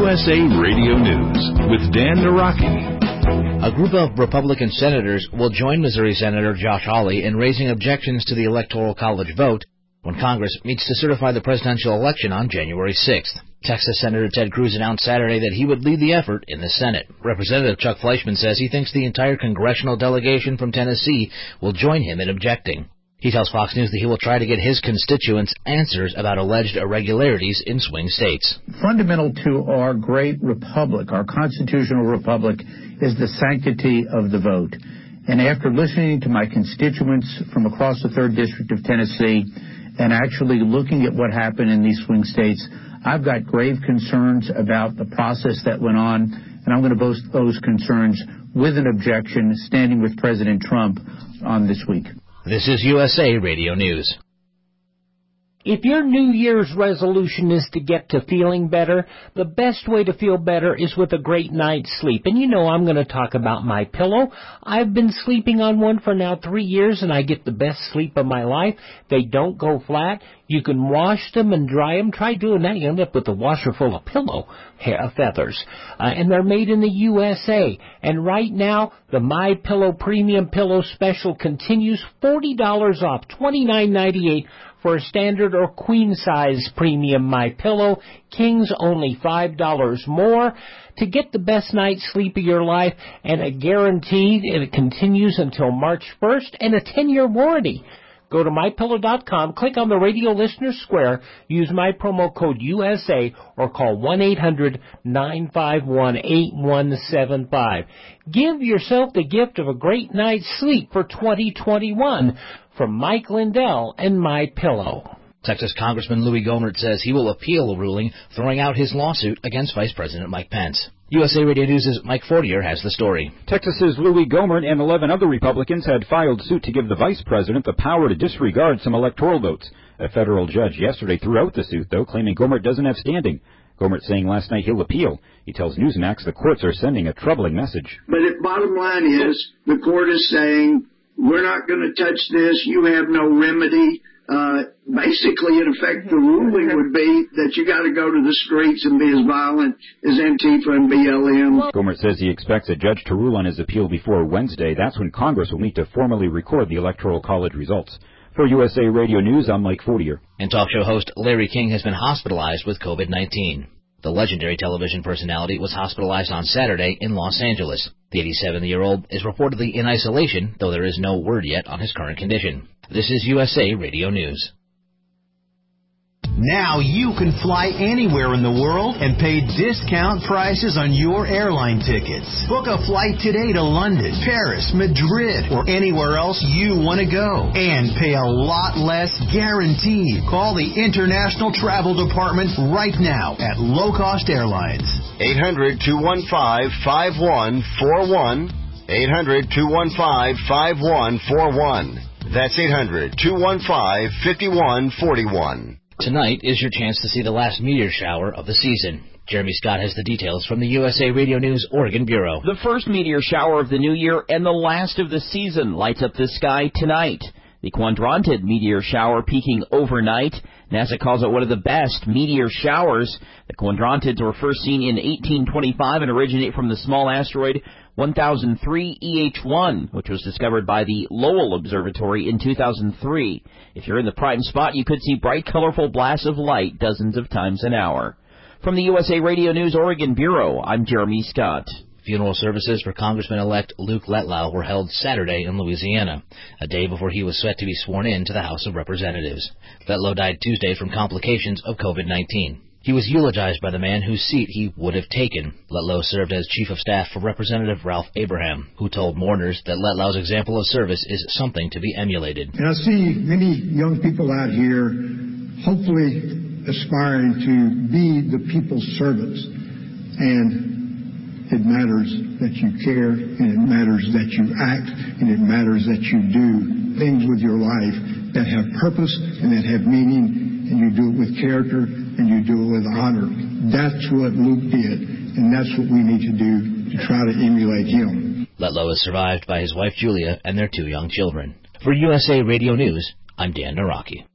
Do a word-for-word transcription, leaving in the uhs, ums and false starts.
S A Radio News with Dan Naraki. A group of Republican senators will join Missouri Senator Josh Hawley in raising objections to the Electoral College vote when Congress meets to certify the presidential election on January sixth. Texas Senator Ted Cruz announced Saturday that he would lead the effort in the Senate. Representative Chuck Fleischman says he thinks the entire congressional delegation from Tennessee will join him in objecting. He tells Fox News that he will try to get his constituents answers about alleged irregularities in swing states. Fundamental to our great republic, our constitutional republic, is the sanctity of the vote. And after listening to my constituents from across the third District of Tennessee and actually looking at what happened in these swing states, I've got grave concerns about the process that went on, and I'm going to voice those concerns with an objection standing with President Trump on this week. This is U S A Radio News. If your New Year's resolution is to get to feeling better, the best way to feel better is with a great night's sleep. And you know I'm going to talk about MyPillow. I've been sleeping on one for now three years, and I get the best sleep of my life. They don't go flat. You can wash them and dry them. Try doing that. You end up with a washer full of pillow hair, feathers. Uh, and they're made in the U S A. And right now, the MyPillow Premium Pillow Special continues. forty dollars off, twenty-nine ninety-eight for a standard or queen-size premium MyPillow. King's only five dollars more. To get the best night's sleep of your life and a guarantee, and it continues until March first, and a ten-year warranty. Go to my pillow dot com, click on the Radio Listener Square, use my promo code U S A, or call one eight hundred nine five one eight one seven five. Give yourself the gift of a great night's sleep for twenty twenty-one from Mike Lindell and MyPillow. Texas Congressman Louis Gohmert says he will appeal a ruling throwing out his lawsuit against Vice President Mike Pence. U S A Radio News' Mike Fortier has the story. Texas's Louis Gohmert and eleven other Republicans had filed suit to give the vice president the power to disregard some electoral votes. A federal judge yesterday threw out the suit, though, claiming Gohmert doesn't have standing. Gohmert saying last night he'll appeal. He tells Newsmax the courts are sending a troubling message. But the bottom line is the court is saying, we're not going to touch this. You have no remedy. Uh, basically, in effect, the ruling would be that you got to go to the streets and be as violent as Antifa and B L M. Gohmert says he expects a judge to rule on his appeal before Wednesday. That's when Congress will meet to formally record the Electoral College results. For U S A Radio News, I'm Mike Fortier. And talk show host Larry King has been hospitalized with COVID nineteen. The legendary television personality was hospitalized on Saturday in Los Angeles. The eighty-seven-year-old is reportedly in isolation, though there is no word yet on his current condition. This is U S A Radio News. Now you can fly anywhere in the world and pay discount prices on your airline tickets. Book a flight today to London, Paris, Madrid, or anywhere else you want to go. And pay a lot less guaranteed. Call the International Travel Department right now at Low Cost Airlines. eight hundred, two one five, five one four one. eight hundred, two one five, five one four one. That's eight hundred, two one five, five one four one. Tonight is your chance to see the last meteor shower of the season. Jeremy Scott has the details from the U S A Radio News Oregon Bureau. The first meteor shower of the new year and the last of the season lights up the sky tonight. The Quadrantid meteor shower peaking overnight. NASA calls it one of the best meteor showers. The Quadrantids were first seen in eighteen twenty-five and originate from the small asteroid one thousand three E H one, which was discovered by the Lowell Observatory in two thousand three. If you're in the prime spot, you could see bright, colorful blasts of light dozens of times an hour. From the U S A Radio News Oregon Bureau, I'm Jeremy Scott. Funeral services for Congressman-elect Luke Letlow were held Saturday in Louisiana, a day before he was set to be sworn in to the House of Representatives. Letlow died Tuesday from complications of COVID nineteen. He was eulogized by the man whose seat he would have taken. Letlow served as Chief of Staff for Representative Ralph Abraham, who told mourners that Letlow's example of service is something to be emulated. And I see many young people out here hopefully aspiring to be the people's servants. And it matters that you care, and it matters that you act, and it matters that you do things with your life that have purpose and that have meaning, and you do it with character, and you do it with honor. That's what Luke did, and that's what we need to do to try to emulate him. Letlow is survived by his wife Julia and their two young children. For U S A Radio News, I'm Dan Naraki.